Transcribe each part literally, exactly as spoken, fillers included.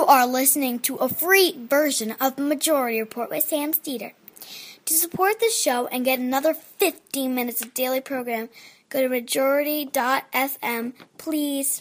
are listening to a free version of Majority Report with Sam Steeder. To support the show and get another fifteen minutes of daily program, go to majority dot f m, please.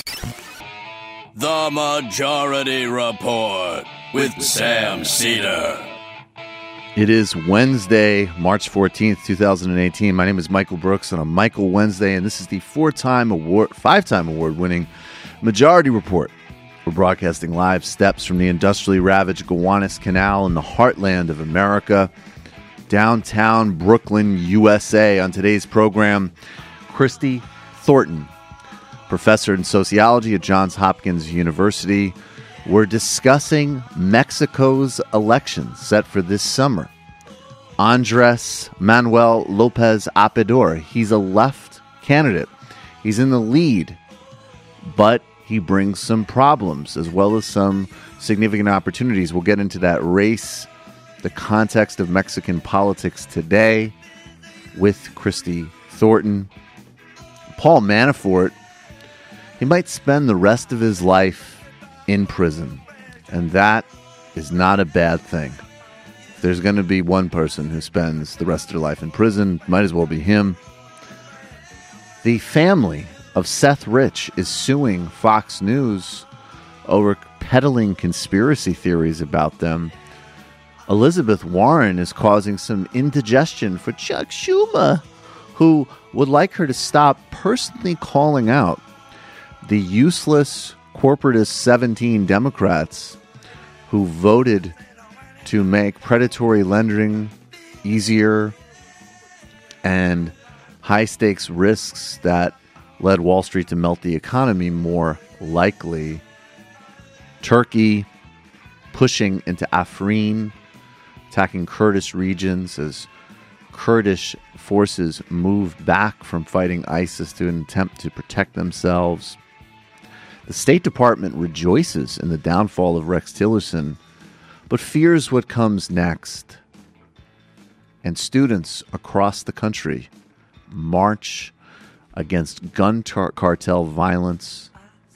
The Majority Report with Sam Steeder. It is Wednesday, March fourteenth, twenty eighteen. My name is Michael Brooks on a Michael Wednesday, and this is the four-time award, five-time award-winning Majority Report. We're broadcasting live steps from the industrially ravaged Gowanus Canal in the heartland of America, downtown Brooklyn, U S A. On today's program, Christy Thornton, professor in sociology at Johns Hopkins University. We're discussing Mexico's elections set for this summer. Andres Manuel Lopez Obrador, he's a left candidate. He's in the lead, but he brings some problems as well as some significant opportunities. We'll get into that race, the context of Mexican politics today with Christy Thornton. Paul Manafort, he might spend the rest of his life in prison, and that is not a bad thing. If there's going to be one person who spends the rest of their life in prison, might as well be him. The family of Seth Rich is suing Fox News over peddling conspiracy theories about them. Elizabeth Warren is causing some indigestion for Chuck Schumer, who would like her to stop personally calling out the useless corporatist seventeen Democrats who voted to make predatory lending easier and high-stakes risks that led Wall Street to melt the economy more likely. Turkey pushing into Afrin, attacking Kurdish regions as Kurdish forces moved back from fighting ISIS to an attempt to protect themselves. The State Department rejoices in the downfall of Rex Tillerson, but fears what comes next. And students across the country march against gun tar- cartel violence.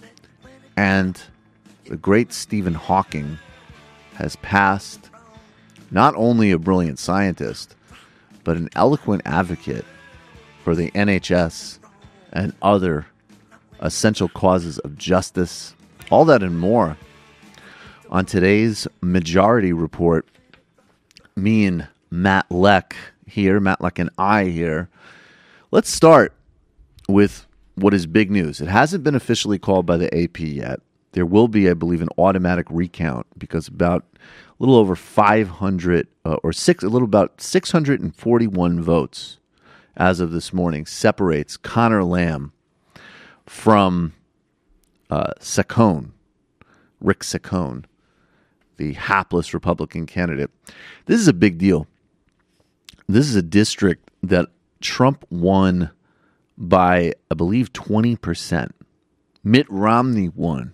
And the great Stephen Hawking has passed not only a brilliant scientist, but an eloquent advocate for the N H S and other essential causes of justice. All that and more on today's Majority Report. Me and Matt Leck here, Matt Leck and I here. Let's start with what is big news. It hasn't been officially called by the A P yet. There will be, I believe, an automatic recount because about a little over five hundred uh, or six, a little about six hundred forty-one votes as of this morning separates Connor Lamb from uh, Saccone, Rick Saccone, the hapless Republican candidate. This is a big deal. This is a district that Trump won by, I believe, twenty percent. Mitt Romney won.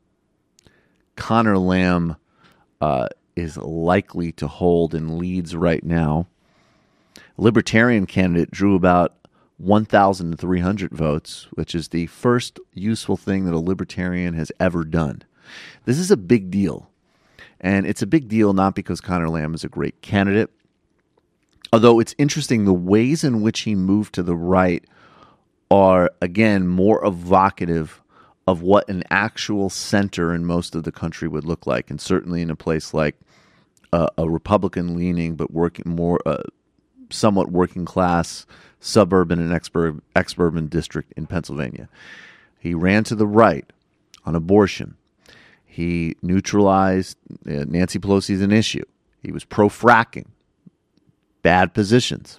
Connor Lamb uh, is likely to hold and leads right now. Libertarian candidate drew about one thousand three hundred votes, which is the first useful thing that a libertarian has ever done. This is a big deal. And it's a big deal not because Connor Lamb is a great candidate, although it's interesting the ways in which he moved to the right are, again, more evocative of what an actual center in most of the country would look like, and certainly in a place like uh, a Republican-leaning but working more, uh, somewhat working-class suburban and exur- exurban district in Pennsylvania. He ran to the right on abortion. He neutralized uh, Nancy Pelosi as an issue. He was pro-fracking. Bad positions.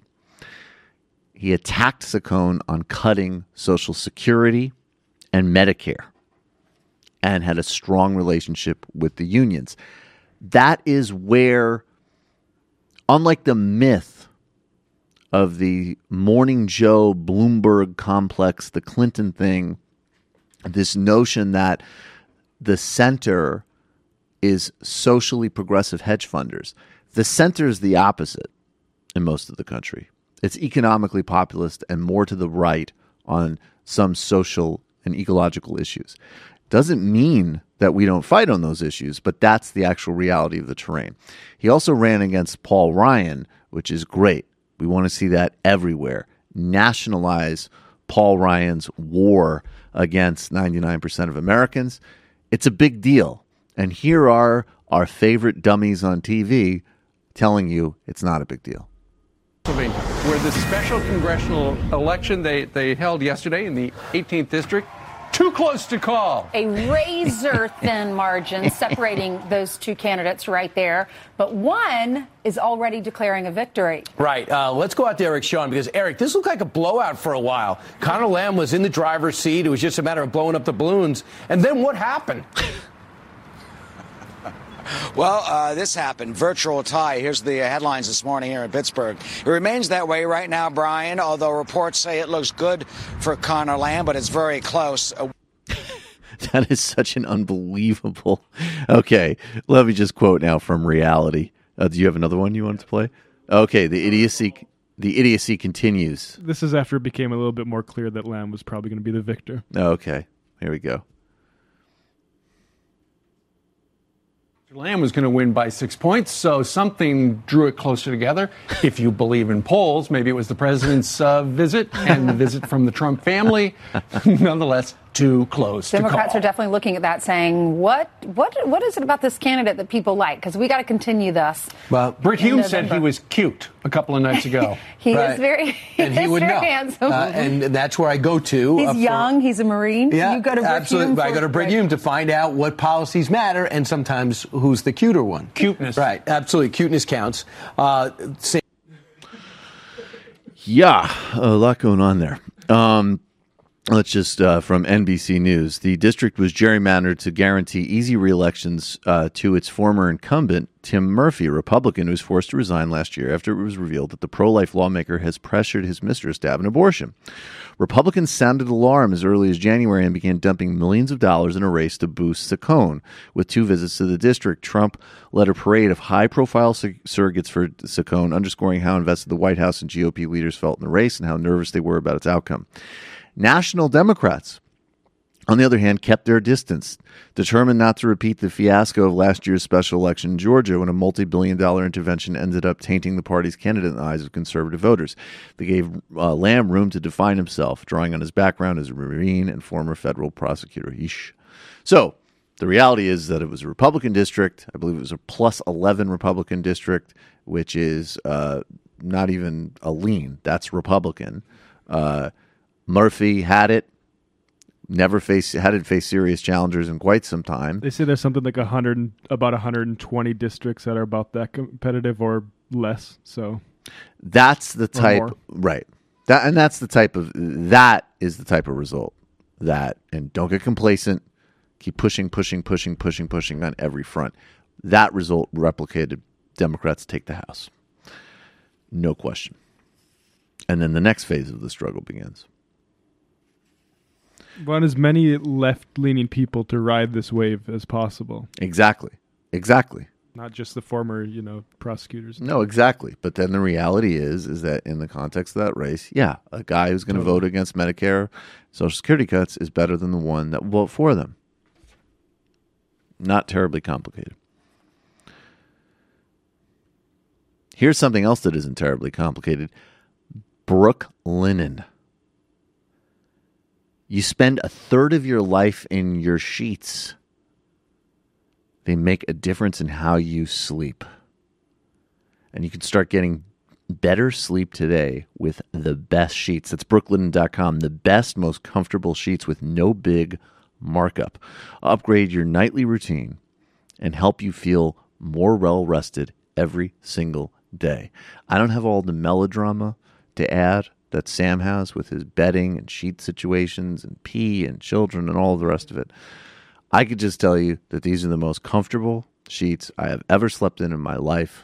He attacked Saccone on cutting Social Security and Medicare and had a strong relationship with the unions. That is where, unlike the myth of the Morning Joe Bloomberg complex, the Clinton thing, this notion that the center is socially progressive hedge funders. The center is the opposite in most of the country. It's economically populist and more to the right on some social and ecological issues. Doesn't mean that we don't fight on those issues, but that's the actual reality of the terrain. He also ran against Paul Ryan, which is great. We want to see that everywhere. Nationalize Paul Ryan's war against ninety-nine percent of Americans. It's a big deal. And here are our favorite dummies on T V telling you it's not a big deal. Where the special congressional election they, they held yesterday in the eighteenth district, too close to call. A razor-thin margin separating those two candidates right there. But one is already declaring a victory. Right. Uh, let's go out to Eric Shawn, because, Eric, this looked like a blowout for a while. Conor Lamb was in the driver's seat. It was just a matter of blowing up the balloons. And then what happened? Well, uh, this happened. Virtual tie. Here's the headlines this morning here in Pittsburgh. It remains that way right now, Brian, although reports say it looks good for Conor Lamb, but it's very close. That is such an unbelievable. Okay, let me just quote now from reality. Uh, do you have another one you wanted to play? Okay, the idiocy the idiocy continues. This is after it became a little bit more clear that Lamb was probably going to be the victor. Okay, here we go. Lamb was going to win by six points, so something drew it closer together. If you believe in polls, maybe it was the president's uh, visit and the visit from the Trump family. Nonetheless, too close Democrats to call. are definitely looking at that, saying, "What, what, what is it about this candidate that people like? Because we got to continue this." Well, Britt Hume said he was cute a couple of nights ago. he Right. is very, he and he is would very know. handsome. Uh, and that's where I go to. He's uh, for, young. He's a Marine. Yeah, you go to Britt absolutely. Hume I for- go to Britt right. Hume to find out what policies matter, and sometimes who's the cuter one. Cuteness. Right. Absolutely. Cuteness counts. Uh, same- Yeah, a lot going on there. Um, let's just, uh, from N B C News, the district was gerrymandered to guarantee easy re-elections uh, to its former incumbent, Tim Murphy, a Republican who was forced to resign last year after it was revealed that the pro-life lawmaker has pressured his mistress to have an abortion. Republicans sounded alarm as early as January and began dumping millions of dollars in a race to boost Saccone. With two visits to the district, Trump led a parade of high-profile sur- surrogates for Saccone, underscoring how invested the White House and G O P leaders felt in the race and how nervous they were about its outcome. National Democrats, on the other hand, kept their distance, determined not to repeat the fiasco of last year's special election in Georgia when a multi-billion dollar intervention ended up tainting the party's candidate in the eyes of conservative voters. They gave uh, Lamb room to define himself, drawing on his background as a Marine and former federal prosecutor. Yeesh. So, the reality is that it was a Republican district. I believe it was a plus eleven Republican district, which is uh, not even a lean. That's Republican. Uh, Murphy had it. Never faced, hadn't faced serious challengers in quite some time. They say there's something like a hundred, about one hundred twenty districts that are about that competitive or less. So that's the type, more. right? That and that's the type of that is the type of result that. And don't get complacent. Keep pushing, pushing, pushing, pushing, pushing on every front. That result replicated. Democrats take the House, no question. And then the next phase of the struggle begins. Want as many left-leaning people to ride this wave as possible. Exactly. Exactly. Not just the former, you know, prosecutors. No, exactly. But then the reality is, is that in the context of that race, yeah, a guy who's going to Totally. vote against Medicare, Social Security cuts is better than the one that will vote for them. Not terribly complicated. Here's something else that isn't terribly complicated. Brooke Linen. You spend a third of your life in your sheets. They make a difference in how you sleep. And you can start getting better sleep today with the best sheets. That's brooklinen dot com. The best, most comfortable sheets with no big markup. Upgrade your nightly routine and help you feel more well-rested every single day. I don't have all the melodrama to add that Sam has with his bedding and sheet situations and pee and children and all the rest of it. I could just tell you that these are the most comfortable sheets I have ever slept in in my life.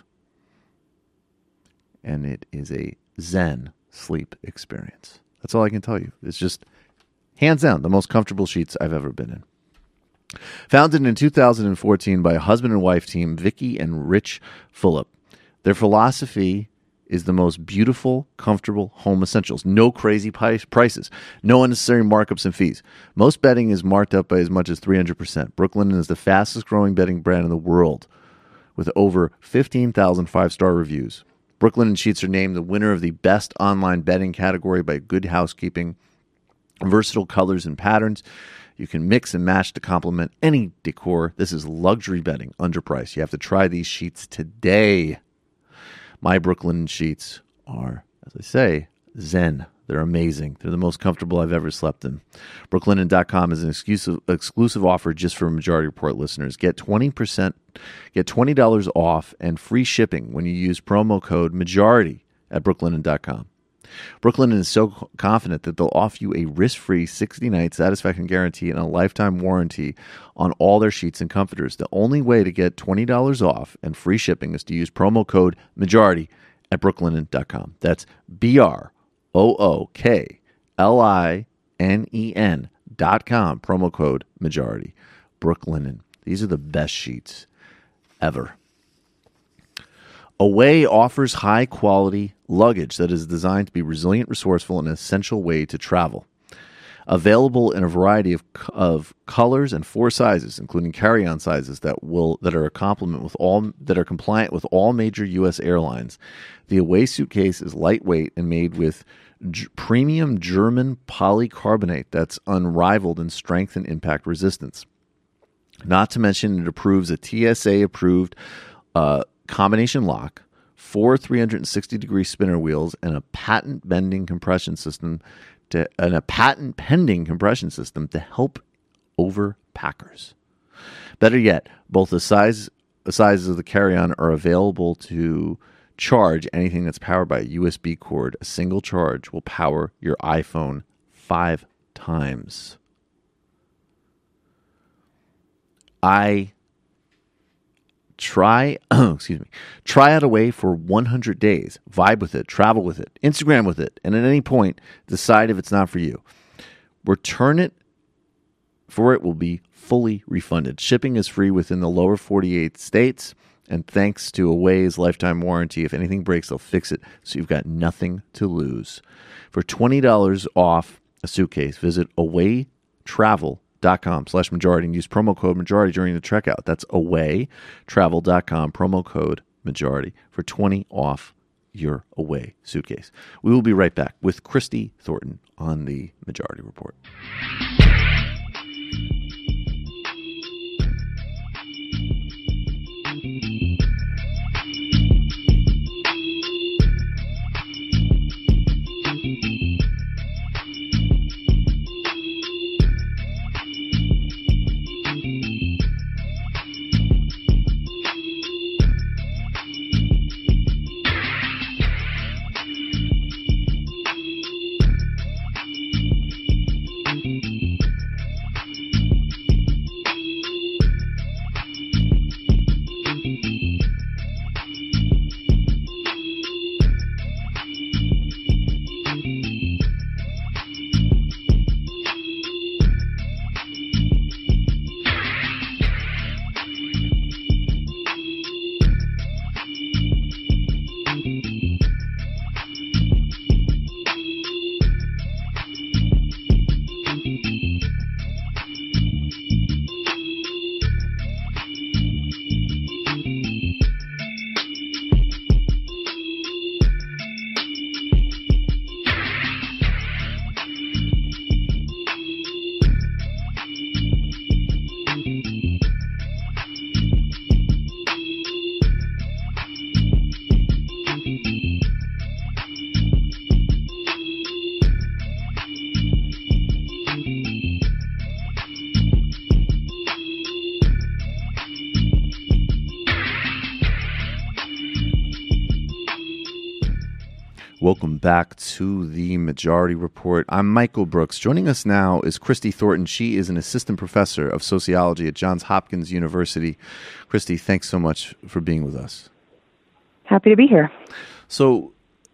And it is a Zen sleep experience. That's all I can tell you. It's just, hands down, the most comfortable sheets I've ever been in. Founded in two thousand fourteen by a husband and wife team, Vicky and Rich Fulop. Their philosophy is the most beautiful, comfortable home essentials. No crazy price, prices, no unnecessary markups and fees. Most bedding is marked up by as much as three hundred percent. Brooklinen is the fastest growing bedding brand in the world with over fifteen thousand five-star reviews. Brooklinen Sheets are named the winner of the best online bedding category by Good Housekeeping. Versatile colors and patterns. You can mix and match to complement any decor. This is luxury bedding, underpriced. You have to try these sheets today. My Brooklinen sheets are, as I say, zen. They're amazing. They're the most comfortable I've ever slept in. Brooklinen dot com is an exclusive exclusive offer just for Majority Report listeners. Get twenty percent, get twenty dollars off and free shipping when you use promo code Majority at Brooklinen dot com. Brooklinen is so confident that they'll offer you a risk-free sixty-night satisfaction guarantee and a lifetime warranty on all their sheets and comforters. The only way to get twenty dollars off and free shipping is to use promo code Majority at Brooklinen dot com. That's B R O O K L I N E N dot com, promo code Majority. Brooklinen. These are the best sheets ever. Away offers high-quality luggage that is designed to be resilient, resourceful, and an essential way to travel. Available in a variety of, of colors and four sizes, including carry-on sizes that will that are a complement with all that are compliant with all major U S airlines. The Away suitcase is lightweight and made with g- premium German polycarbonate that's unrivaled in strength and impact resistance. Not to mention, it approves a T S A-approved uh, combination lock, four three hundred sixty degree spinner wheels, and a patent bending compression system to and a patent pending compression system to help overpackers. Better yet, both the size the sizes of the carry-on are available to charge anything that's powered by a U S B cord. A single charge will power your iPhone five times. I Try, excuse me, try out Away for one hundred days. Vibe with it, travel with it, Instagram with it, and at any point, decide if it's not for you. Return it for it will be fully refunded. Shipping is free within the lower forty-eight states, and thanks to Away's lifetime warranty, if anything breaks, they'll fix it, so you've got nothing to lose. For twenty dollars off a suitcase, visit away travel dot com slash majority and use promo code majority during the checkout. That's away travel dot com, promo code majority for twenty off your Away suitcase. We will be right back with Christy Thornton on the Majority Report. Welcome back to the Majority Report. I'm Michael Brooks. Joining us now is Christy Thornton. She is an assistant professor of sociology at Johns Hopkins University. Christy, thanks so much for being with us. Happy to be here. So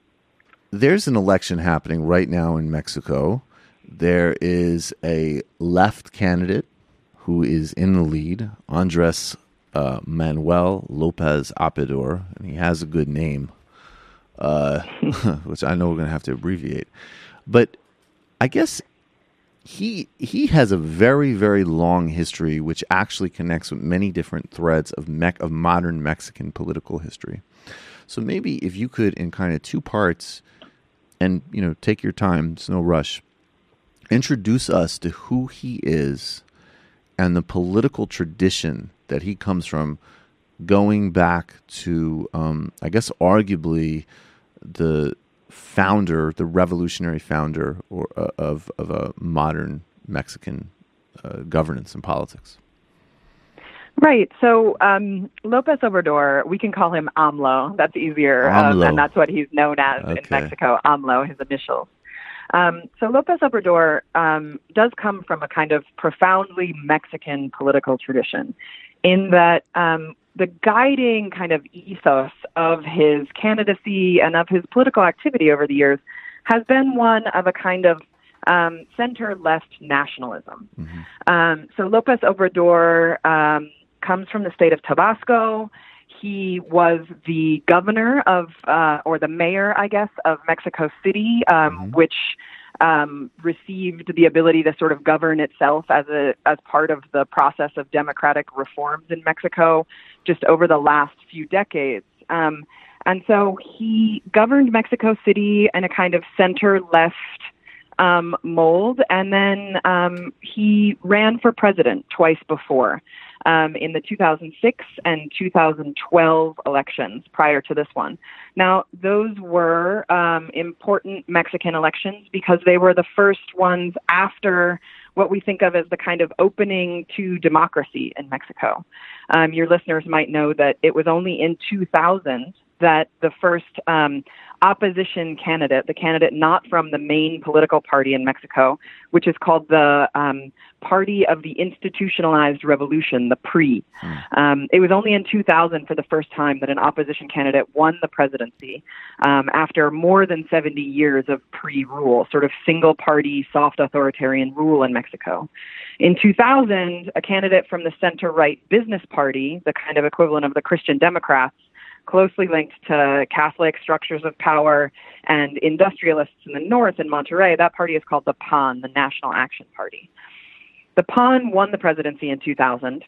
there's an election happening right now in Mexico. There is a left candidate who is in the lead, Andres uh, Manuel Lopez Obrador, and he has a good name. uh, which I know we're going to have to abbreviate. But I guess he he has a very, very long history, which actually connects with many different threads of me- of modern Mexican political history. So maybe if you could, in kind of two parts, and you know, take your time, it's no rush, introduce us to who he is and the political tradition that he comes from, going back to, um, I guess, arguably the founder, the revolutionary founder or uh, of of a modern Mexican uh, governance and politics. Right. So um, López Obrador, we can call him AMLO. That's easier, AMLO. Um, and that's what he's known as Okay. in Mexico. AMLO, his initials. Um, so López Obrador um, does come from a kind of profoundly Mexican political tradition, in that um, the guiding kind of ethos of his candidacy and of his political activity over the years has been one of a kind of um, center-left nationalism. Mm-hmm. Um, so López Obrador um, comes from the state of Tabasco. He was the governor of, uh, or the mayor, I guess, of Mexico City, um, mm-hmm. which um, received the ability to sort of govern itself as a as part of the process of democratic reforms in Mexico just over the last few decades. Um, and so he governed Mexico City in a kind of center-left um, mold, and then um, he ran for president twice before. Um, in the two thousand six and two thousand twelve elections prior to this one. Now, those were um, important Mexican elections because they were the first ones after what we think of as the kind of opening to democracy in Mexico. Um, your listeners might know that it was only in two thousand that the first um, opposition candidate, the candidate not from the main political party in Mexico, which is called the um, Party of the Institutionalized Revolution, the P R I. Mm. Um, it was only in two thousand for the first time that an opposition candidate won the presidency um, after more than seventy years of P R I rule, sort of single-party, soft authoritarian rule in Mexico. In two thousand, a candidate from the center-right Business Party, the kind of equivalent of the Christian Democrats, closely linked to Catholic structures of power and industrialists in the north in Monterrey, that party is called the P A N, the National Action Party. The P A N won the presidency in two thousand,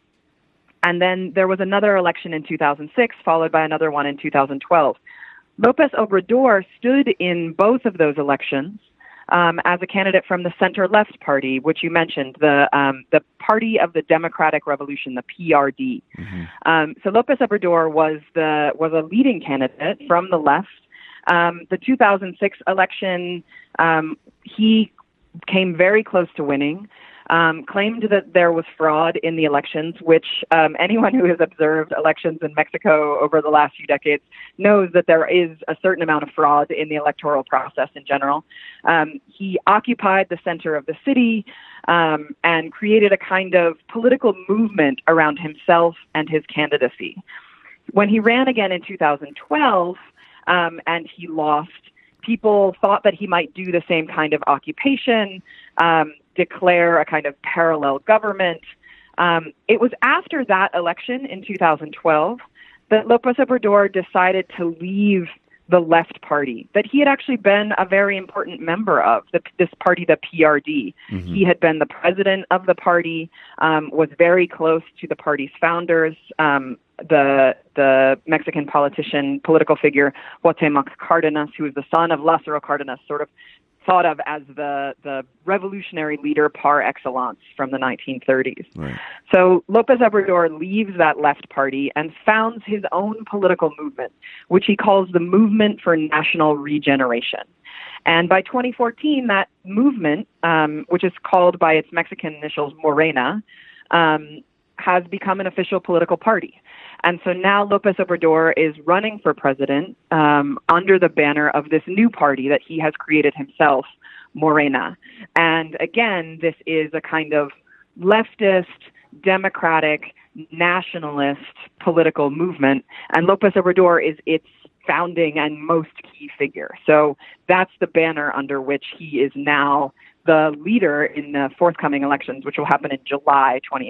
and then there was another election in two thousand six, followed by another one in two thousand twelve. López Obrador stood in both of those elections um, as a candidate from the center-left party, which you mentioned, the um, the Party of the Democratic Revolution, the P R D. Mm-hmm. Um, so López Obrador was the was a leading candidate from the left. Um, the two thousand six election, um, he came very close to winning. Um, claimed that there was fraud in the elections, which um, anyone who has observed elections in Mexico over the last few decades knows that there is a certain amount of fraud in the electoral process in general. Um, he occupied the center of the city um, and created a kind of political movement around himself and his candidacy. When he ran again in two thousand twelve um, and he lost, people thought that he might do the same kind of occupation, um, declare a kind of parallel government. Um, it was after that election in two thousand twelve that López Obrador decided to leave the left party that he had actually been a very important member of, the, this party, the P R D. Mm-hmm. He had been the president of the party, um, was very close to the party's founders, um, the the Mexican politician, political figure, Cuauhtémoc Cárdenas, who was the son of Lázaro Cárdenas, sort of thought of as the, the revolutionary leader par excellence from the nineteen thirties. Right. So López Obrador leaves that left party and founds his own political movement, which he calls the Movement for National Regeneration. And by twenty fourteen, that movement, um, which is called by its Mexican initials Morena, um, has become an official political party. And so now López Obrador is running for president um, under the banner of this new party that he has created himself, Morena. And again, this is a kind of leftist, democratic, nationalist political movement. And López Obrador is its founding and most key figure. So that's the banner under which he is now the leader in the forthcoming elections, which will happen in July twenty eighteen.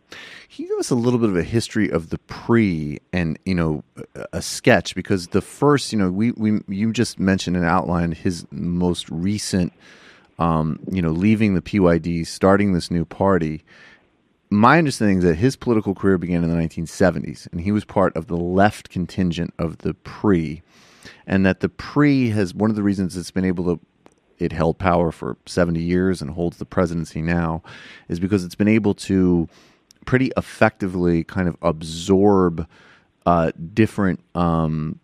Can you give us a little bit of a history of the P R I and, you know, a, a sketch? Because the first, you know, we, we you just mentioned and outlined his most recent, um, you know, leaving the P Y D, starting this new party. My understanding is that his political career began in the nineteen seventies, and he was part of the left contingent of the P R I, and that the P R I has, one of the reasons it's been able to, it held power for seventy years and holds the presidency now, is because it's been able to pretty effectively kind of absorb uh, different um,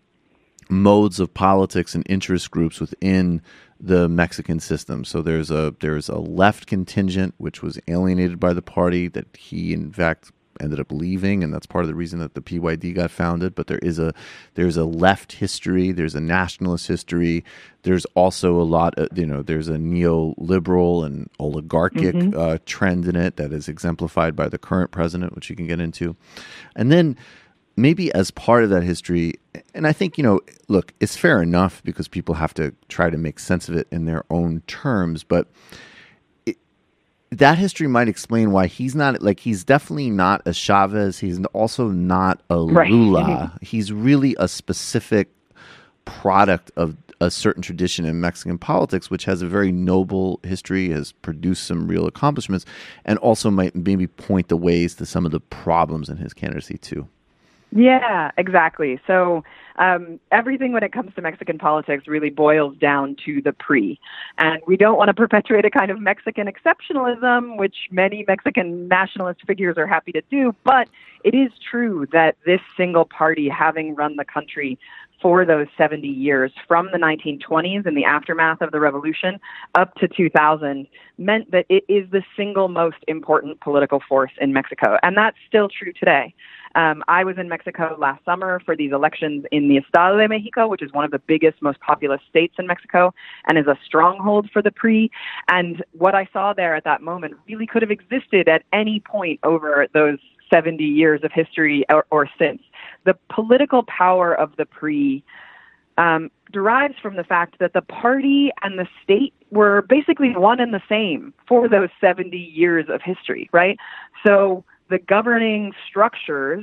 modes of politics and interest groups within the Mexican system. So there's a there's a left contingent which was alienated by the party that he in fact ended up leaving, and that's part of the reason that the P Y D got founded. But there is a there's a left history, there's a nationalist history, there's also a lot of, you know, there's a neoliberal and oligarchic mm-hmm. uh, trend in it that is exemplified by the current president, which you can get into. And then maybe as part of that history, and I think, you know, look, it's fair enough because people have to try to make sense of it in their own terms, but it, that history might explain why he's not, like, he's definitely not a Chavez. He's also not a right. Lula. Mm-hmm. He's really a specific product of a certain tradition in Mexican politics, which has a very noble history, has produced some real accomplishments, and also might maybe point the ways to some of the problems in his candidacy too. Yeah, exactly. So um, everything when it comes to Mexican politics really boils down to the P R I. And we don't want to perpetuate a kind of Mexican exceptionalism, which many Mexican nationalist figures are happy to do. But it is true that this single party, having run the country for those seventy years, from the nineteen twenties and the aftermath of the revolution up to two thousand, meant that it is the single most important political force in Mexico. And that's still true today. Um, I was in Mexico last summer for these elections in the Estado de Mexico, which is one of the biggest, most populous states in Mexico and is a stronghold for the P R I. And what I saw there at that moment really could have existed at any point over those seventy years of history or, or since. The political power of the P R I um, derives from the fact that the party and the state were basically one and the same for those seventy years of history, right? So the governing structures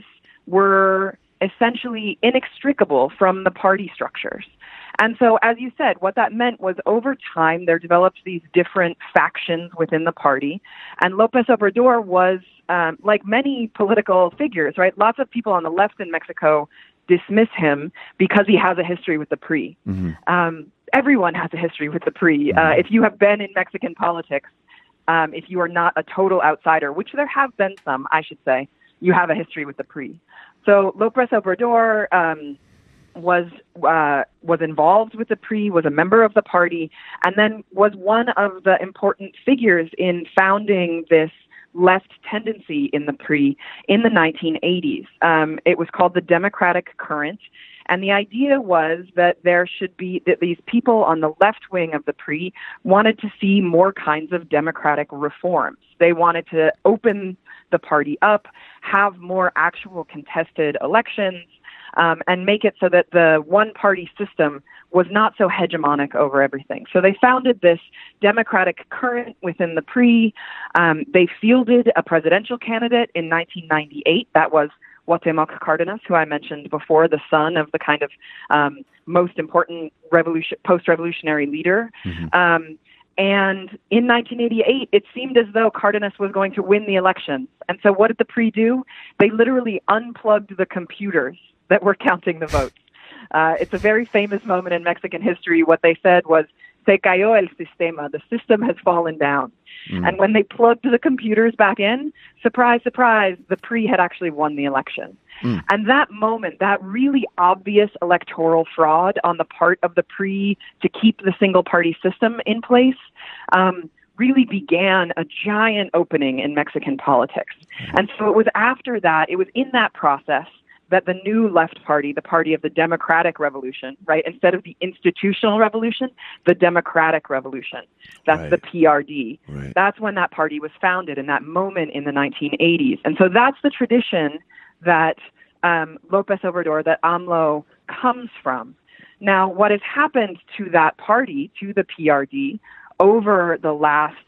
were essentially inextricable from the party structures. And so, as you said, what that meant was over time there developed these different factions within the party. And López Obrador was, um, like many political figures, right? Lots of people on the left in Mexico dismiss him because he has a history with the P R I. Mm-hmm. Um, everyone has a history with the P R I. Mm-hmm. Uh, if you have been in Mexican politics, Um, if you are not a total outsider, which there have been some, I should say, you have a history with the P R I. So López Obrador um, was uh, was involved with the P R I, was a member of the party, and then was one of the important figures in founding this left tendency in the P R I in the nineteen eighties. Um, it was called the Democratic Current. And the idea was that there should be, that these people on the left wing of the P R I wanted to see more kinds of democratic reforms. They wanted to open the party up, have more actual contested elections, um, and make it so that the one-party system was not so hegemonic over everything. So they founded this Democratic Current within the P R I. Um, they fielded a presidential candidate in nineteen ninety-eight. That was Cuauhtémoc Cárdenas, who I mentioned before, the son of the kind of um, most important revolution, post-revolutionary leader. Mm-hmm. Um, and in nineteen eighty-eight, it seemed as though Cárdenas was going to win the elections. And so what did the P R I do? They literally unplugged the computers that were counting the votes. Uh, it's a very famous moment in Mexican history. What they said was, se cayó el sistema, the system has fallen down. Mm. And when they plugged the computers back in, surprise, surprise, the P R I had actually won the election. Mm. And that moment, that really obvious electoral fraud on the part of the P R I to keep the single-party system in place, um, really began a giant opening in Mexican politics. Mm. And so it was after that, it was in that process that the new left party, the party of the Democratic Revolution, right, instead of the institutional revolution, the Democratic Revolution, that's right. The P R D. Right. That's when that party was founded, in that moment in the nineteen eighties. And so that's the tradition that um, López Obrador, that AMLO comes from. Now, what has happened to that party, to the P R D, over the last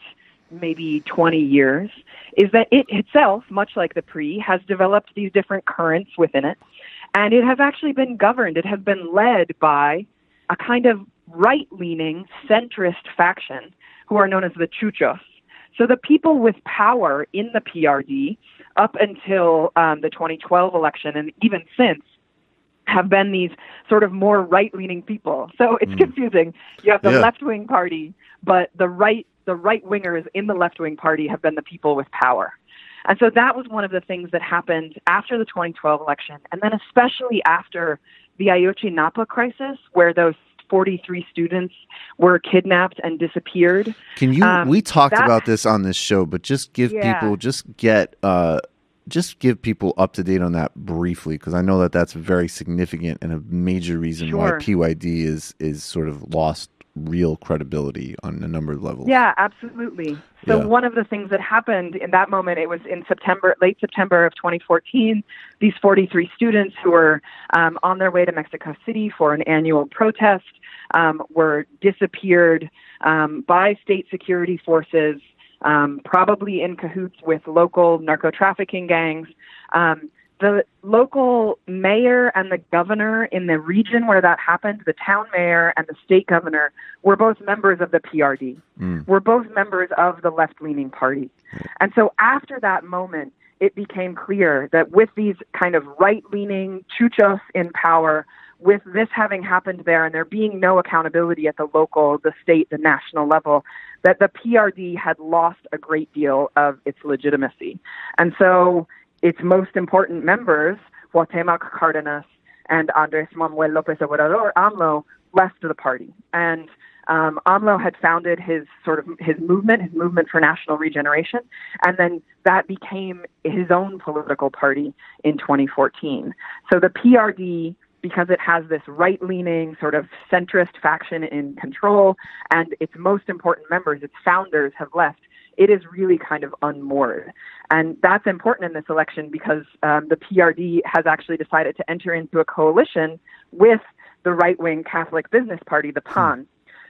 maybe twenty years is that it itself, much like the P R I, has developed these different currents within it. And it has actually been governed. It has been led by a kind of right-leaning centrist faction who are known as the Chuchos. So the people with power in the P R D up until um, the twenty twelve election and even since have been these sort of more right-leaning people. So it's mm. confusing. You have the yeah. left-wing party, but the right the right-wingers in the left-wing party have been the people with power. And so that was one of the things that happened after the twenty twelve election, and then especially after the Ayotzinapa crisis, where those forty-three students were kidnapped and disappeared. Can you? Um, we talked that, about this on this show, but just give yeah. people, just get, uh, just give people up to date on that briefly, because I know that that's very significant and a major reason sure. why P Y D is is sort of lost real credibility on a number of levels. Yeah, absolutely. So yeah. one of the things that happened in that moment, it was in September, late September of twenty fourteen, these forty-three students who were um, on their way to Mexico City for an annual protest um, were disappeared um, by state security forces, um, probably in cahoots with local narco-trafficking gangs. Um, The local mayor and the governor in the region where that happened, the town mayor and the state governor, were both members of the P R D. Mm. Were both members of the left-leaning party. And so after that moment, it became clear that with these kind of right-leaning chuchos in power, with this having happened there and there being no accountability at the local, the state, the national level, that the P R D had lost a great deal of its legitimacy. And so its most important members, Cuauhtémoc Cárdenas and Andrés Manuel López Obrador, AMLO, left the party. And um, AMLO had founded his sort of his movement, his movement for national regeneration, and then that became his own political party in twenty fourteen. So the P R D, because it has this right-leaning sort of centrist faction in control, and its most important members, its founders, have left, it is really kind of unmoored. And that's important in this election because um, the P R D has actually decided to enter into a coalition with the right-wing Catholic Business Party, the P A N.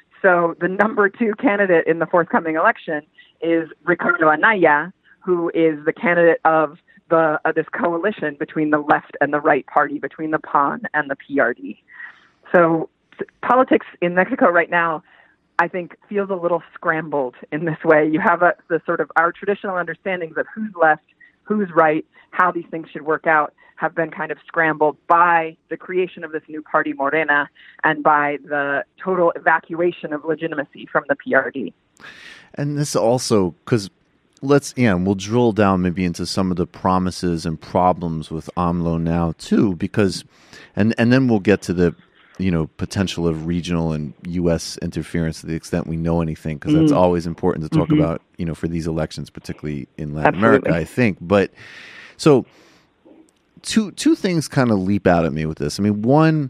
So the number two candidate in the forthcoming election is Ricardo Anaya, who is the candidate of the uh, this coalition between the left and the right party, between the P A N and the P R D. So politics in Mexico right now, I think, feels a little scrambled in this way. You have a, the sort of our traditional understandings of who's left, who's right, how these things should work out have been kind of scrambled by the creation of this new party, Morena, and by the total evacuation of legitimacy from the P R D. And this also, because let's, yeah, we'll drill down maybe into some of the promises and problems with AMLO now too, because, and and then we'll get to the, you know, potential of regional and U S interference to the extent we know anything, because that's mm. always important to talk mm-hmm. about, you know, for these elections, particularly in Latin Absolutely. America, I think. But so two two things kind of leap out at me with this. I mean, one,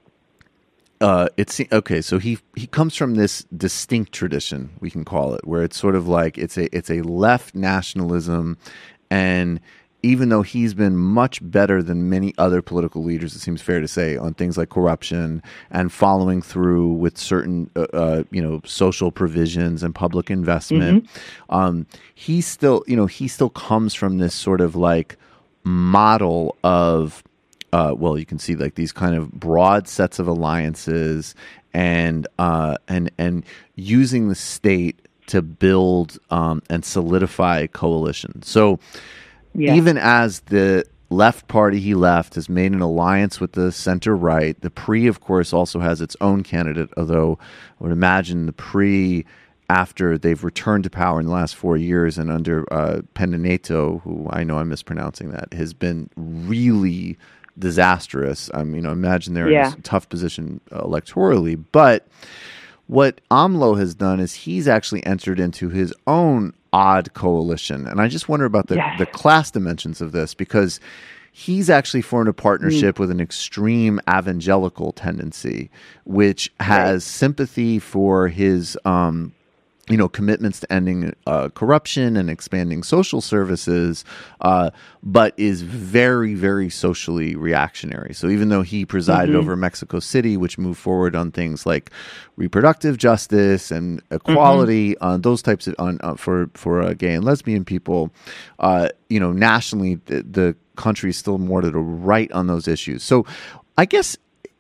uh, it's okay. So he he comes from this distinct tradition, we can call it, where it's sort of like it's a it's a left nationalism, and even though he's been much better than many other political leaders, it seems fair to say, on things like corruption and following through with certain, uh, uh, you know, social provisions and public investment, mm-hmm. um, he still, you know, he still comes from this sort of like model of, uh, well, you can see like these kind of broad sets of alliances and uh, and and using the state to build um, and solidify coalitions. So. Yeah. Even as the left party he left has made an alliance with the center-right, the P R I, of course, also has its own candidate, although I would imagine the P R I, after they've returned to power in the last four years and under uh, Peña Nieto, who I know I'm mispronouncing that, has been really disastrous. I mean, you know, imagine they're yeah. in a tough position uh, electorally. But what AMLO has done is he's actually entered into his own odd coalition. And I just wonder about the, yes. the class dimensions of this, because he's actually formed a partnership mm. with an extreme evangelical tendency, which has right. sympathy for his um, you know, commitments to ending uh, corruption and expanding social services, uh, but is very, very socially reactionary. So even though he presided mm-hmm. over Mexico City, which moved forward on things like reproductive justice and equality, mm-hmm. on those types of on uh, for for uh, gay and lesbian people, uh, you know, nationally the, the country is still more to the right on those issues. So I guess.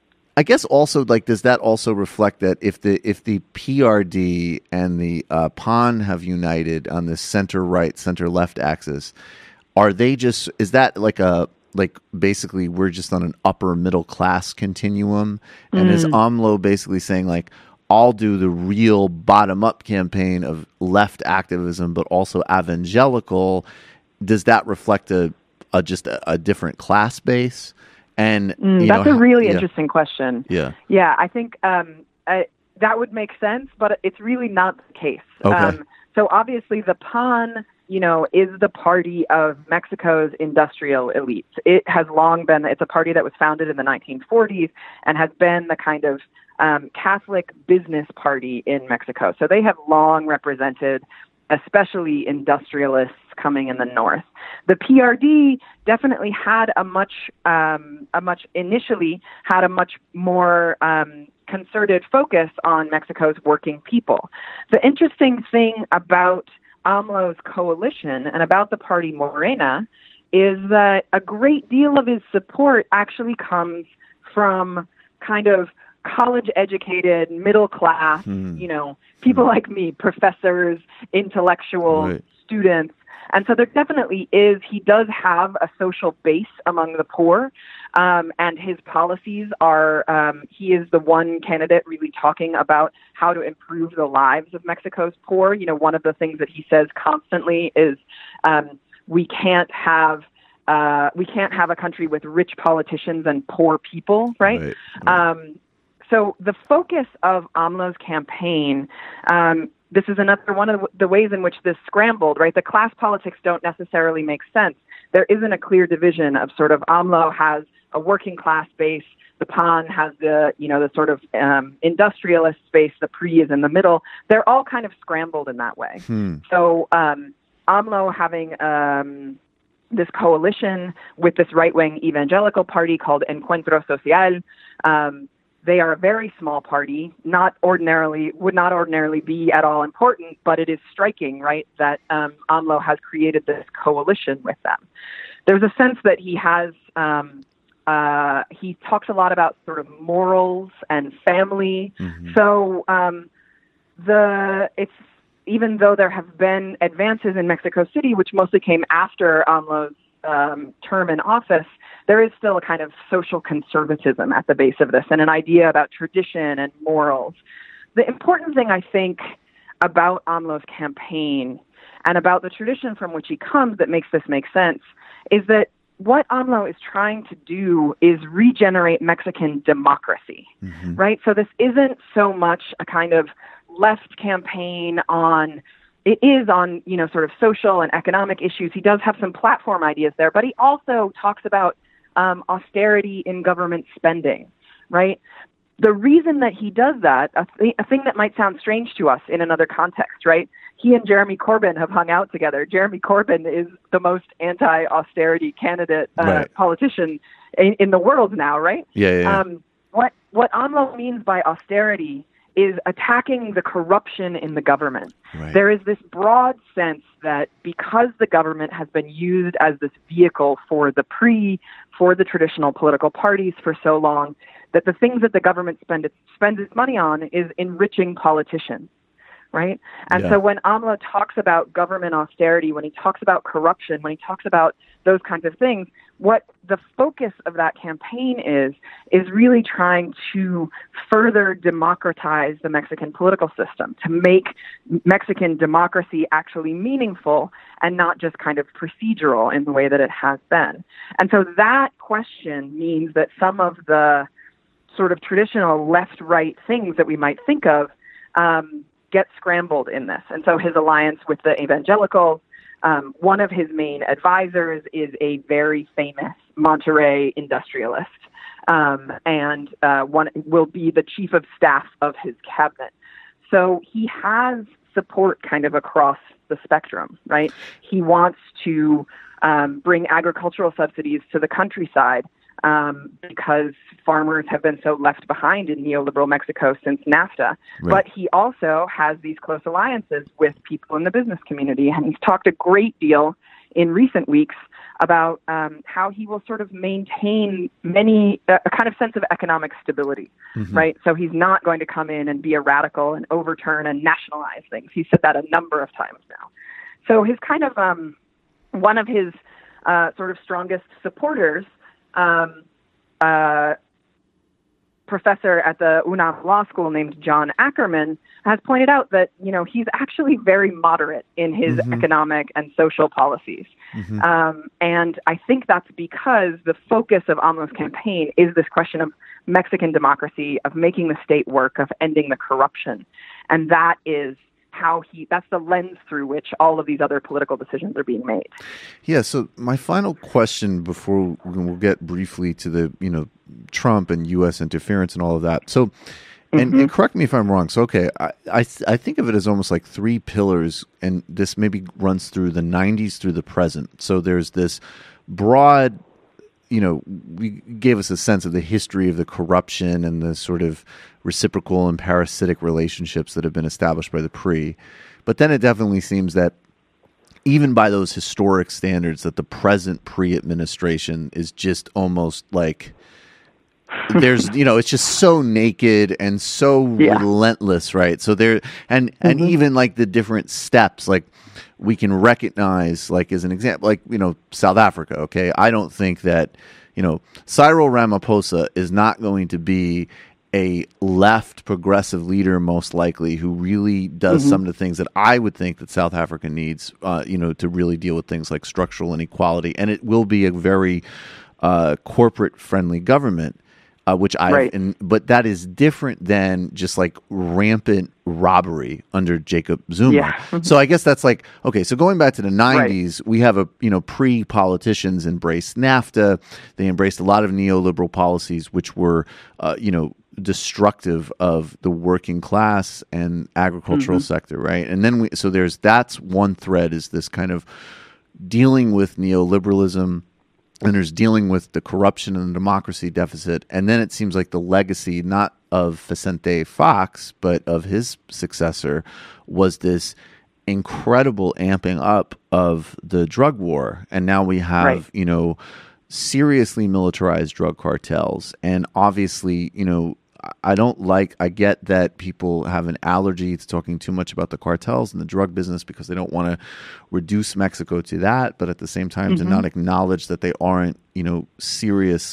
I guess also, like, does that also reflect that if the if the P R D and the uh, P A N have united on this center right, center left axis, are they just is that like a like basically we're just on an upper middle class continuum, and mm. is AMLO basically saying like I'll do the real bottom up campaign of left activism, but also evangelical? Does that reflect a, a just a, a different class base? And mm, you that's know, a really yeah. interesting question. Yeah, yeah, I think um, uh, that would make sense, but it's really not the case. Okay. Um, so obviously, the P A N, you know, is the party of Mexico's industrial elites. It has long been. It's a party that was founded in the nineteen forties and has been the kind of um, Catholic business party in Mexico. So they have long represented, especially industrialists coming in the north. The P R D definitely had a much, um, a much initially had a much more um, concerted focus on Mexico's working people. The interesting thing about AMLO's coalition and about the party Morena is that a great deal of his support actually comes from kind of college-educated, middle-class, hmm. you know, people hmm. like me, professors, intellectuals, right. students. And so there definitely is, he does have a social base among the poor, um, and his policies are, um, he is the one candidate really talking about how to improve the lives of Mexico's poor. You know, one of the things that he says constantly is um, we can't have uh, we can't have a country with rich politicians and poor people, right? right, right. Um, so the focus of AMLO's campaign, um, this is another one of the ways in which this scrambled, right? The class politics don't necessarily make sense. There isn't a clear division of sort of AMLO has a working class base, the P A N has the, you know, the sort of um, industrialist space, the P R I is in the middle. They're all kind of scrambled in that way. Hmm. So um, AMLO having um, this coalition with this right-wing evangelical party called Encuentro Social, um, they are a very small party, not ordinarily, would not ordinarily be at all important, but it is striking, right, that um, AMLO has created this coalition with them. There's a sense that he has, um, uh, he talks a lot about sort of morals and family. Mm-hmm. So um, the it's even though there have been advances in Mexico City, which mostly came after AMLO's um, term in office, there is still a kind of social conservatism at the base of this and an idea about tradition and morals. The important thing, I think, about AMLO's campaign and about the tradition from which he comes that makes this make sense is that what AMLO is trying to do is regenerate Mexican democracy, mm-hmm. right? So this isn't so much a kind of left campaign on, it is on, you know, sort of social and economic issues. He does have some platform ideas there, but he also talks about Um, austerity in government spending, right? The reason that he does that, a, th- a thing that might sound strange to us in another context, right? He and Jeremy Corbyn have hung out together. Jeremy Corbyn is the most anti-austerity candidate, uh, right. politician in, in the world now, right? Yeah, yeah. yeah. Um, what, what AMLO means by austerity is attacking the corruption in the government. Right. There is this broad sense that because the government has been used as this vehicle for the P R I, for the traditional political parties for so long, that the things that the government spend its, spends its money on is enriching politicians, right? And yeah. so when AMLO talks about government austerity, when he talks about corruption, when he talks about those kinds of things, what the focus of that campaign is, is really trying to further democratize the Mexican political system, to make Mexican democracy actually meaningful and not just kind of procedural in the way that it has been. And so that question means that some of the sort of traditional left-right things that we might think of um, get scrambled in this. And so his alliance with the evangelicals, Um, one of his main advisors is a very famous Monterrey industrialist, um, and uh, one will be the chief of staff of his cabinet. So he has support kind of across the spectrum, right? He wants to um, bring agricultural subsidies to the countryside um, because farmers have been so left behind in neoliberal Mexico since NAFTA. Right. But he also has these close alliances with people in the business community, and he's talked a great deal in recent weeks about um, how he will sort of maintain many, uh, a kind of sense of economic stability, mm-hmm. right? So he's not going to come in and be a radical and overturn and nationalize things. He's said that a number of times now. So his kind of, um, one of his uh, sort of strongest supporters, um, uh, professor at the UNAM Law School named John Ackerman, has pointed out that, you know, he's actually very moderate in his mm-hmm. economic and social policies. Mm-hmm. Um, and I think that's because the focus of AMLO's campaign is this question of Mexican democracy, of making the state work, of ending the corruption. And that is how he, that's the lens through which all of these other political decisions are being made. Yeah. So my final question before we'll get briefly to the, you know, Trump and U S interference and all of that. So, and, mm-hmm. and correct me if I'm wrong. So, okay, I I, th- I think of it as almost like three pillars, and this maybe runs through the nineties through the present. So there's this broad, you know, we gave us a sense of the history of the corruption and the sort of reciprocal and parasitic relationships that have been established by the P R I. But then it definitely seems that even by those historic standards, that the present P R I administration is just almost like, there's, you know, it's just so naked and so yeah. relentless, right? So there, and and mm-hmm. even like the different steps, like we can recognize, like as an example, like, you know, South Africa. Okay, I don't think that, you know, Cyril Ramaphosa is not going to be a left progressive leader, most likely, who really does mm-hmm. some of the things that I would think that South Africa needs, uh, you know, to really deal with things like structural inequality, and it will be a very uh, corporate friendly government. Uh, which I, right. but that is different than just like rampant robbery under Jacob Zuma. Yeah. So I guess that's like, okay, so going back to the nineties, right. we have a, you know, pre-politicians embraced NAFTA. They embraced a lot of neoliberal policies, which were, uh, you know, destructive of the working class and agricultural mm-hmm. sector, right? And then we, so there's, that's one thread, is this kind of dealing with neoliberalism. And there's dealing with the corruption and the democracy deficit. And then it seems like the legacy, not of Vicente Fox, but of his successor, was this incredible amping up of the drug war. And now we have, right. you know, seriously militarized drug cartels. And obviously, you know, I don't like, I get that people have an allergy to talking too much about the cartels and the drug business because they don't want to reduce Mexico to that. But at the same time, mm-hmm. to not acknowledge that they aren't, you know, serious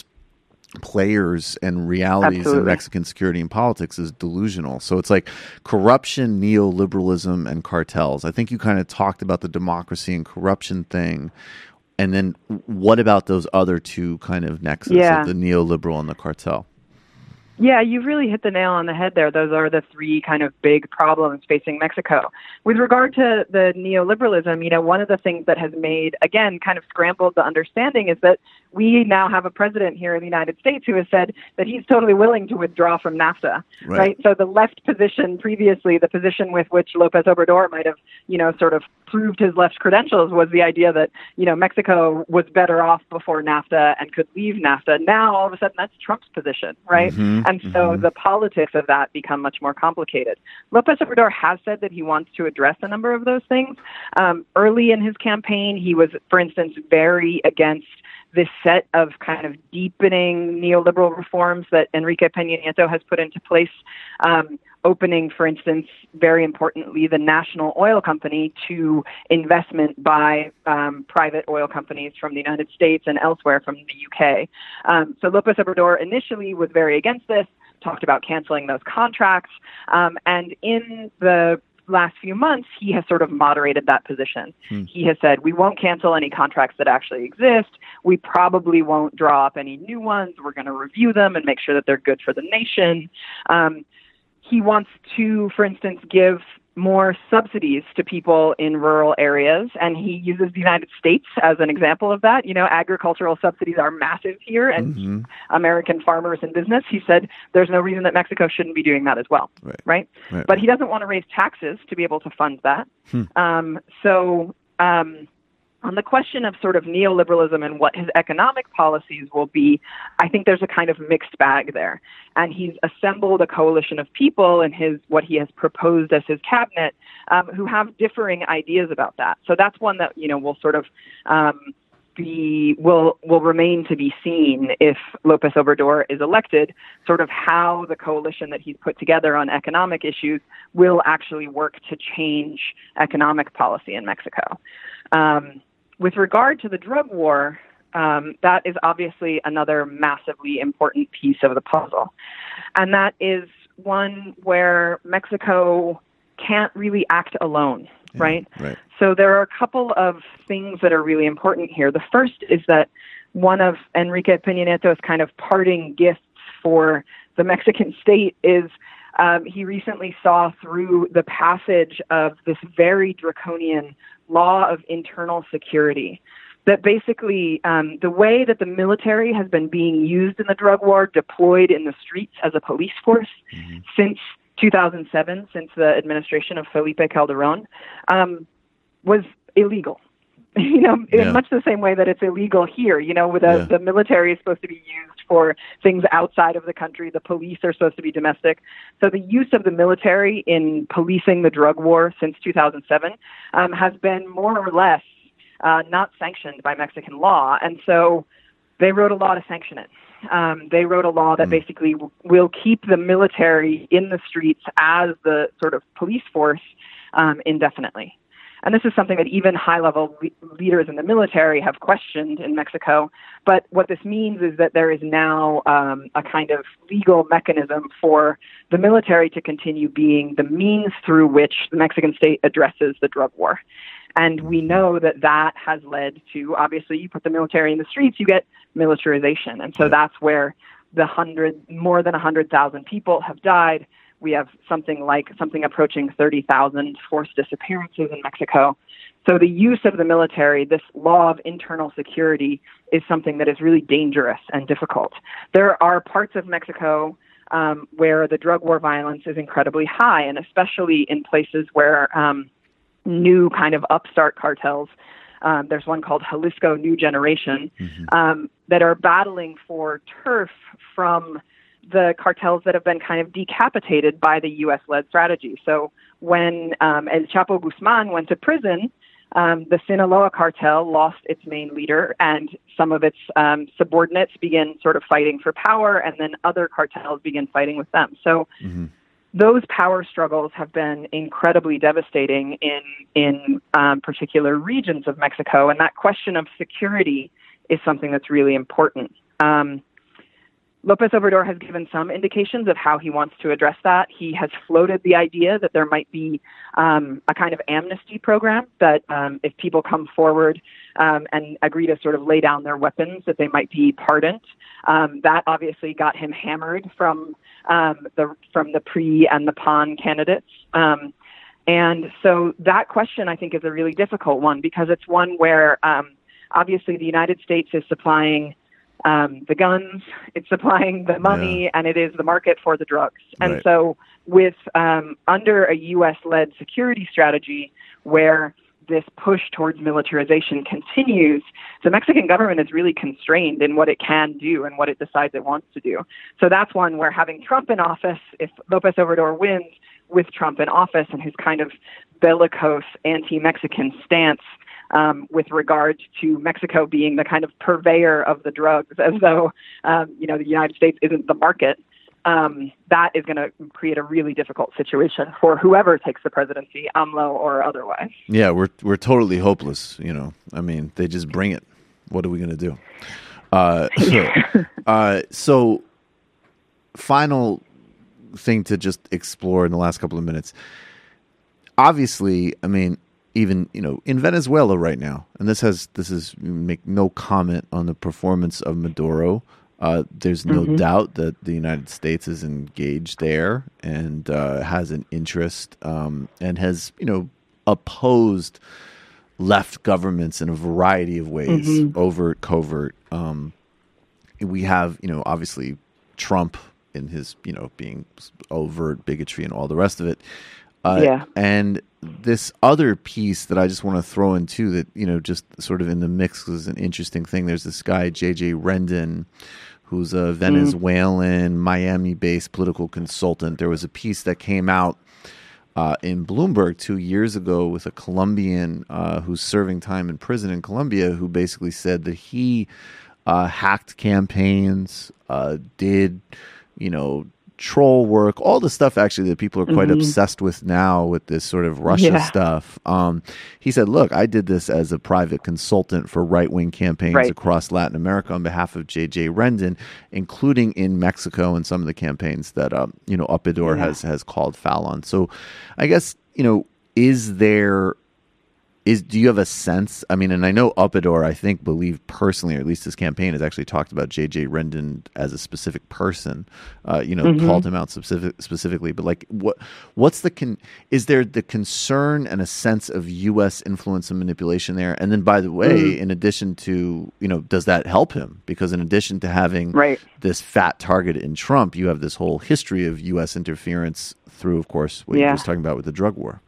players and realities Absolutely. in Mexican security and politics is delusional. So it's like corruption, neoliberalism, and cartels. I think you kind of talked about the democracy and corruption thing. And then what about those other two kind of nexus, yeah. of the neoliberal and the cartel? Yeah, you've really hit the nail on the head there. Those are the three kind of big problems facing Mexico. With regard to the neoliberalism, you know, one of the things that has made, again, kind of scrambled the understanding is that we now have a president here in the United States who has said that he's totally willing to withdraw from NAFTA, right? right? So the left position previously, the position with which López Obrador might have, you know, sort of proved his left credentials, was the idea that, you know, Mexico was better off before NAFTA and could leave NAFTA. Now, all of a sudden, that's Trump's position, right? Mm-hmm. And so mm-hmm. the politics of that become much more complicated. López Obrador has said that he wants to address a number of those things. Um, early in his campaign, he was, for instance, very against this set of kind of deepening neoliberal reforms that Enrique Peña Nieto has put into place, um, opening, for instance, very importantly, the National Oil Company to investment by um, private oil companies from the United States and elsewhere from the U K. Um, so López Obrador initially was very against this, talked about canceling those contracts, um, and in the last few months, he has sort of moderated that position. Hmm. He has said, we won't cancel any contracts that actually exist. We probably won't draw up any new ones. We're going to review them and make sure that they're good for the nation. Um, he wants to, for instance, give more subsidies to people in rural areas. And he uses the United States as an example of that. You know, agricultural subsidies are massive here and Mm-hmm. American farmers in business. He said there's no reason that Mexico shouldn't be doing that as well. Right. Right. Right. But he doesn't want to raise taxes to be able to fund that. Hmm. Um, so um, on the question of sort of neoliberalism and what his economic policies will be, I think there's a kind of mixed bag there. And he's assembled a coalition of people in his what he has proposed as his cabinet um, who have differing ideas about that. So that's one that, you know, will sort of um, be will will remain to be seen if López Obrador is elected, sort of how the coalition that he's put together on economic issues will actually work to change economic policy in Mexico. Um, with regard to the drug war, um, that is obviously another massively important piece of the puzzle. And that is one where Mexico can't really act alone, Yeah, right? Right. So there are a couple of things that are really important here. The first is that one of Enrique Peña Nieto's kind of parting gifts for the Mexican state is um, he recently saw through the passage of this very draconian law of internal security that basically um, the way that the military has been being used in the drug war, deployed in the streets as a police force mm-hmm. since two thousand seven, since the administration of Felipe Calderón, um, was illegal. You know, Yeah. in much the same way that it's illegal here. You know, with the, Yeah. the military is supposed to be used for things outside of the country. The police are supposed to be domestic. So the use of the military in policing the drug war since two thousand seven um, has been more or less uh, not sanctioned by Mexican law. And so they wrote a law to sanction it. Um, they wrote a law that basically w- will keep the military in the streets as the sort of police force um, indefinitely. And this is something that even high-level le- leaders in the military have questioned in Mexico. But what this means is that there is now um, a kind of legal mechanism for the military to continue being the means through which the Mexican state addresses the drug war. And we know that that has led to, obviously, you put the military in the streets, you get militarization. And so that's where the hundred, more than one hundred thousand people have died. We have something like something approaching thirty thousand forced disappearances in Mexico. So the use of the military, this law of internal security, is something that is really dangerous and difficult. There are parts of Mexico um, where the drug war violence is incredibly high, and especially in places where um, new kind of upstart cartels, um, there's one called Jalisco New Generation, mm-hmm. um, that are battling for turf from the cartels that have been kind of decapitated by the U S-led strategy. So when um, El Chapo Guzman went to prison, um, the Sinaloa cartel lost its main leader, and some of its um, subordinates began sort of fighting for power, and then other cartels began fighting with them. So mm-hmm. those power struggles have been incredibly devastating in in um, particular regions of Mexico, and that question of security is something that's really important. Um, López Obrador has given some indications of how he wants to address that. He has floated the idea that there might be um, a kind of amnesty program, that um, if people come forward um, and agree to sort of lay down their weapons, that they might be pardoned. Um, that obviously got him hammered from um, the from the P R I and the P A N candidates. Um, and so that question, I think, is a really difficult one, because it's one where um, obviously the United States is supplying Um, the guns, it's supplying the money, yeah. and it is the market for the drugs. And right. so with um, under a U S-led security strategy where this push towards militarization continues, the Mexican government is really constrained in what it can do and what it decides it wants to do. So that's one where having Trump in office, if López Obrador wins with Trump in office and his kind of bellicose anti-Mexican stance, Um, with regard to Mexico being the kind of purveyor of the drugs, as though, um, you know, the United States isn't the market, um, that is going to create a really difficult situation for whoever takes the presidency, AMLO or otherwise. Yeah, we're we're totally hopeless, you know. I mean, they just bring it. What are we going to do? Uh, so, uh, so, final thing to just explore in the last couple of minutes. Obviously, I mean, even, you know, in Venezuela right now, and this has this is make no comment on the performance of Maduro, Uh, there's no Mm-hmm. doubt that the United States is engaged there and uh, has an interest um, and has, you know, opposed left governments in a variety of ways, Mm-hmm. overt, covert. Um, we have, you know, obviously Trump in his, you know, being overt bigotry and all the rest of it. Uh, Yeah. And this other piece that I just want to throw in too, that, you know, just sort of in the mix is an interesting thing. There's this guy, J J Rendon, who's a Venezuelan, Miami-based political consultant. There was a piece that came out uh, in Bloomberg two years ago with a Colombian uh, who's serving time in prison in Colombia, who basically said that he uh, hacked campaigns, uh, did, you know, troll work, all the stuff actually that people are quite Mm-hmm. obsessed with now with this sort of Russia Yeah. stuff. Um, he said, look, I did this as a private consultant for right-wing campaigns Right. across Latin America on behalf of J J Rendon, including in Mexico and some of the campaigns that, um, you know, Opador Yeah. has, has called foul on. So I guess, you know, is there... Is do you have a sense? I mean, and I know Opador, I think, believed personally, or at least his campaign has actually talked about J J Rendon as a specific person. Uh, you know, Mm-hmm. called him out specific, specifically. But like, what what's the con? Is there the concern and a sense of U S influence and manipulation there? And then, by the way, Mm. in addition to, you know, does that help him? Because in addition to having Right. this fat target in Trump, you have this whole history of U S interference through, of course, what you Yeah. were just talking about with the drug war.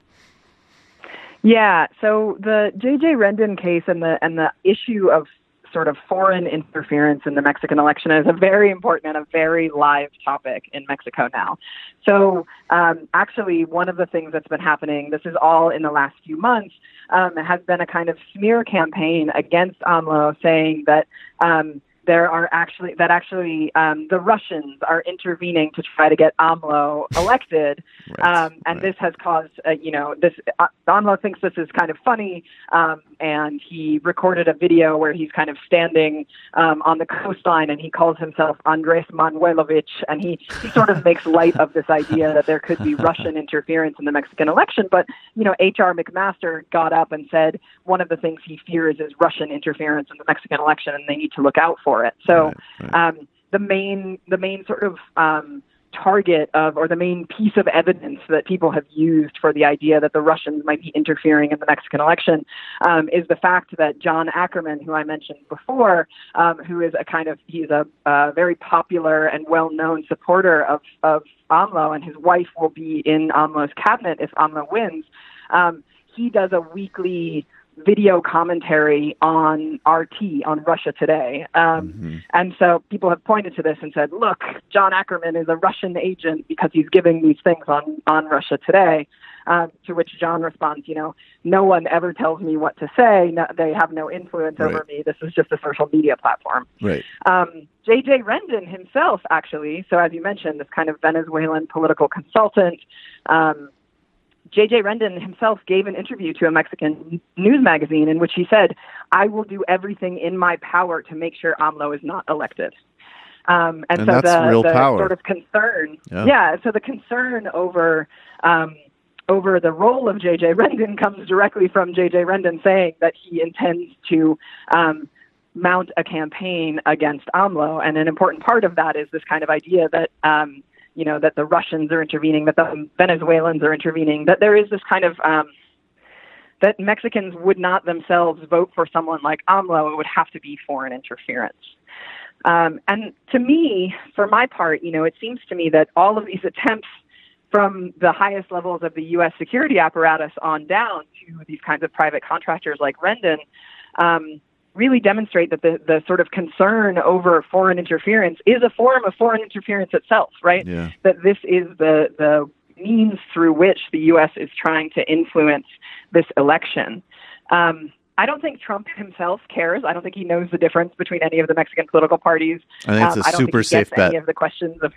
Yeah. So the J J Rendon case and the and the issue of sort of foreign interference in the Mexican election is a very important and a very live topic in Mexico now. So um, actually, one of the things that's been happening, this is all in the last few months, um, has been a kind of smear campaign against AMLO, saying that um, there are actually that actually um, the Russians are intervening to try to get AMLO elected, Right, um, and right. this has caused uh, you know this. Uh, AMLO thinks this is kind of funny, um, and he recorded a video where he's kind of standing um, on the coastline, and he calls himself Andres Manuelovich, and he, he sort of makes light of this idea that there could be Russian interference in the Mexican election. But you know, H R McMaster got up and said one of the things he fears is Russian interference in the Mexican election, and they need to look out for it. So Right, right. um, the main the main sort of um, target of, or the main piece of evidence that people have used for the idea that the Russians might be interfering in the Mexican election um, is the fact that John Ackerman, who I mentioned before, um, who is a kind of, he's a, a very popular and well-known supporter of, of AMLO, and his wife will be in AMLO's cabinet if AMLO wins. Um, he does a weekly video commentary on R T, on Russia Today. Um, Mm-hmm. And so people have pointed to this and said, look, John Ackerman is a Russian agent because he's giving these things on, on Russia Today. Um, to which John responds, you know, no one ever tells me what to say. No, they have no influence Right. over me. This is just a social media platform. Right. Um, J J Rendon himself, actually, so as you mentioned, this kind of Venezuelan political consultant, um, J J Rendon himself gave an interview to a Mexican news magazine in which he said, I will do everything in my power to make sure AMLO is not elected. Um, and, And so that's the, real the power. sort of concern, Yeah. yeah, so the concern over um, over the role of J J Rendon comes directly from J J Rendon saying that he intends to um, mount a campaign against AMLO. And an important part of that is this kind of idea that um, you know, that the Russians are intervening, that the Venezuelans are intervening, that there is this kind of, um, that Mexicans would not themselves vote for someone like AMLO. It would have to be foreign interference. Um, and to me, for my part, you know, it seems to me that all of these attempts from the highest levels of the U S security apparatus on down to these kinds of private contractors like Rendon, um, really demonstrate that the, the sort of concern over foreign interference is a form of foreign interference itself, right? Yeah. That this is the, the means through which the U S is trying to influence this election. Um, I don't think Trump himself cares. I don't think he knows the difference between any of the Mexican political parties. I think it's a um, I don't super think he gets safe bet. any of the questions of.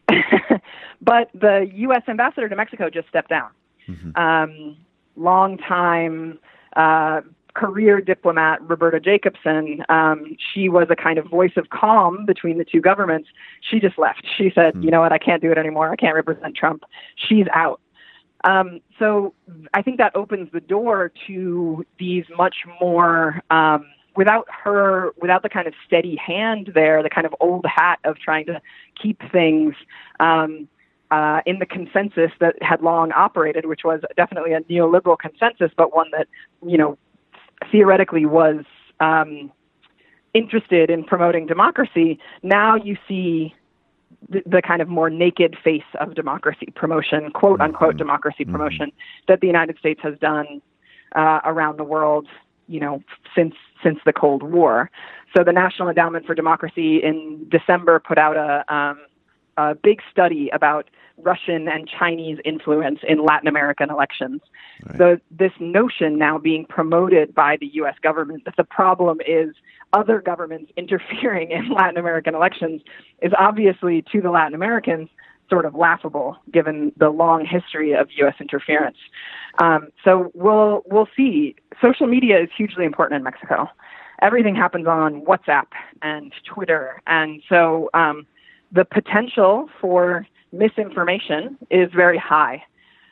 But the U S ambassador to Mexico just stepped down. Mm-hmm. Um, long time uh, career diplomat Roberta Jacobson. Um, she was a kind of voice of calm between the two governments. She just left. She said, Mm. you know what, I can't do it anymore. I can't represent Trump. She's out. Um, so I think that opens the door to these much more um, without her, without the kind of steady hand there, the kind of old hat of trying to keep things um, uh, in the consensus that had long operated, which was definitely a neoliberal consensus, but one that, you know, theoretically was um, interested in promoting democracy. Now you see the, the kind of more naked face of democracy promotion, quote unquote mm-hmm. democracy mm-hmm. promotion that the United States has done uh, around the world, you know, since since the Cold War. So the National Endowment for Democracy in December put out a, um, a big study about Russian and Chinese influence in Latin American elections. Right. So this notion now being promoted by the U S government that the problem is other governments interfering in Latin American elections is obviously, to the Latin Americans, sort of laughable given the long history of U S interference. Um, so we'll we'll see. Social media is hugely important in Mexico. Everything happens on WhatsApp and Twitter, and so um, the potential for misinformation is very high.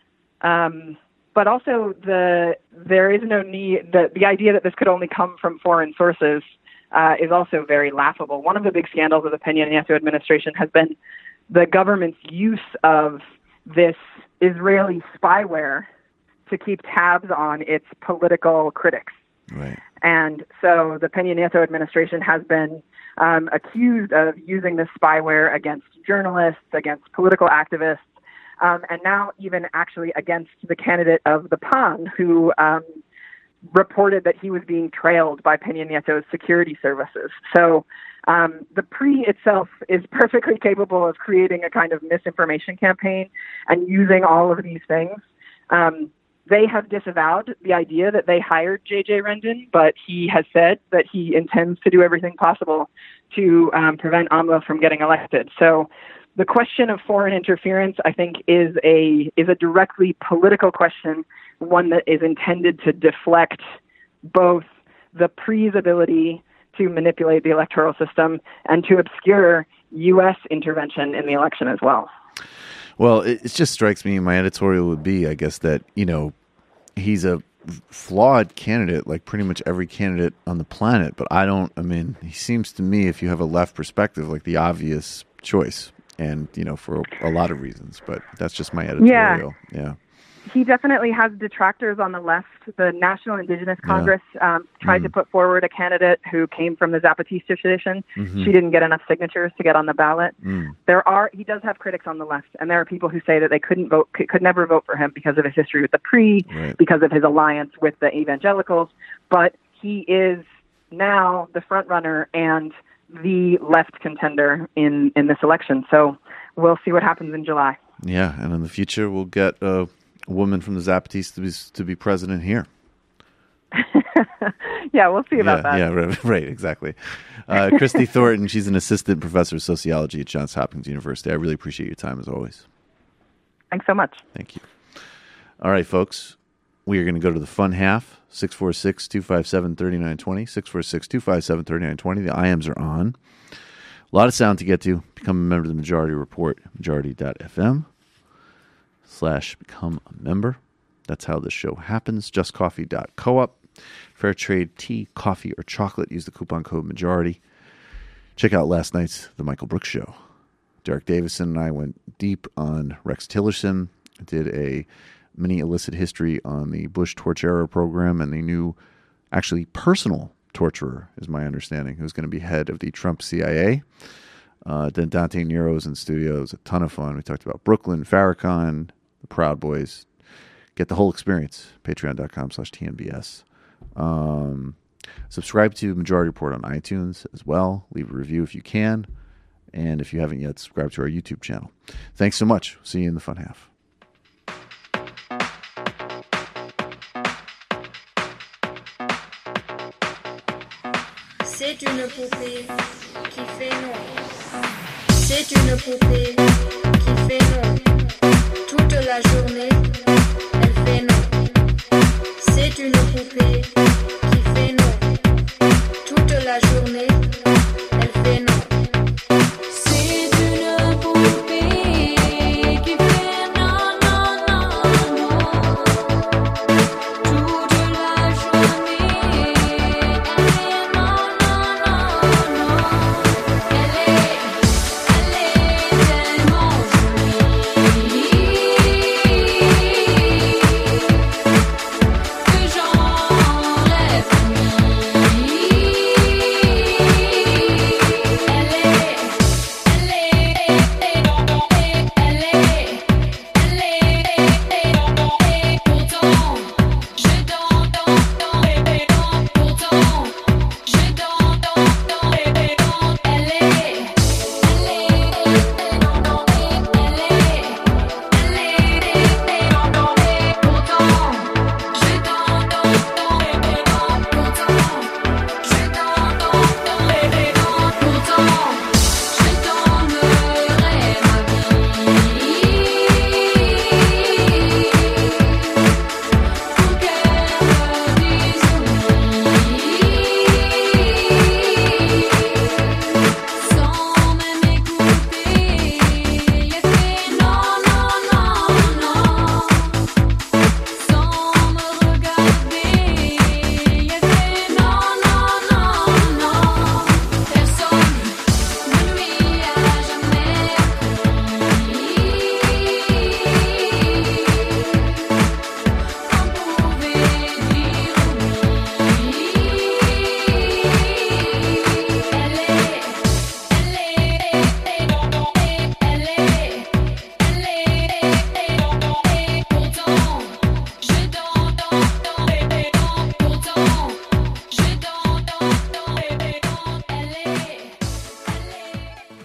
Um, but also the there is no need, the, the idea that this could only come from foreign sources uh, is also very laughable. One of the big scandals of the Peña Nieto administration has been the government's use of this Israeli spyware to keep tabs on its political critics. Right. And so the Peña Nieto administration has been um, accused of using this spyware against journalists, against political activists, um, and now even actually against the candidate of the P A N, who um, reported that he was being trailed by Peña Nieto's security services. So um, the P R I itself is perfectly capable of creating a kind of misinformation campaign and using all of these things. Um, They have disavowed the idea that they hired J J Rendon, but he has said that he intends to do everything possible to um, prevent AMLO from getting elected. So the question of foreign interference, I think, is a is a directly political question, one that is intended to deflect both the P R I's ability to manipulate the electoral system and to obscure U S intervention in the election as well. Well, it, it just strikes me, my editorial would be, I guess, that, you know, he's a flawed candidate, like pretty much every candidate on the planet. But I don't, I mean, he seems to me, if you have a left perspective, like the obvious choice. And, you know, for a, a lot of reasons. But that's just my editorial. Yeah. yeah. He definitely has detractors on the left. The National Indigenous Congress yeah. um, tried mm. to put forward a candidate who came from the Zapatista tradition. Mm-hmm. She didn't get enough signatures to get on the ballot. Mm. There are, he does have critics on the left, and there are people who say that they couldn't vote, could, could never vote for him because of his history with the P R I, right. because of his alliance with the evangelicals. But he is now the front runner and the left contender in, in this election. So we'll see what happens in July. Yeah, and in the future we'll get uh, a woman from the Zapatistas to be, to be president here. yeah, we'll see about yeah, that. Yeah, right, right exactly. Uh, Christy Thornton, she's an assistant professor of sociology at Johns Hopkins University. I really appreciate your time as always. Thanks so much. Thank you. All right, folks, we are going to go to the fun half. six four six, two five seven, three nine two zero, six four six, two five seven, three nine two zero. The I Ms are on. A lot of sound to get to. Become a member of the Majority Report, majority dot f m. slash become a member. That's how this show happens. just coffee dot coop. Fair trade tea, coffee, or chocolate. Use the coupon code MAJORITY. Check out last night's The Michael Brooks Show. Derek Davison and I went deep on Rex Tillerson. Did a mini illicit history on the Bush torture program and the new, actually personal torturer, is my understanding, who's going to be head of the Trump C I A. Uh, then Dante Nero's in studio. It was a ton of fun. We talked about Brooklyn, Farrakhan, the Proud Boys. Get the whole experience. Patreon.com slash TNBS. Um, subscribe to Majority Report on iTunes as well. Leave a review if you can. And if you haven't yet, subscribe to our YouTube channel. Thanks so much. See you in the fun half. C'est une poupée qui fait non. C'est une poupée qui fait non. Toute la journée, elle fait non. C'est une poupée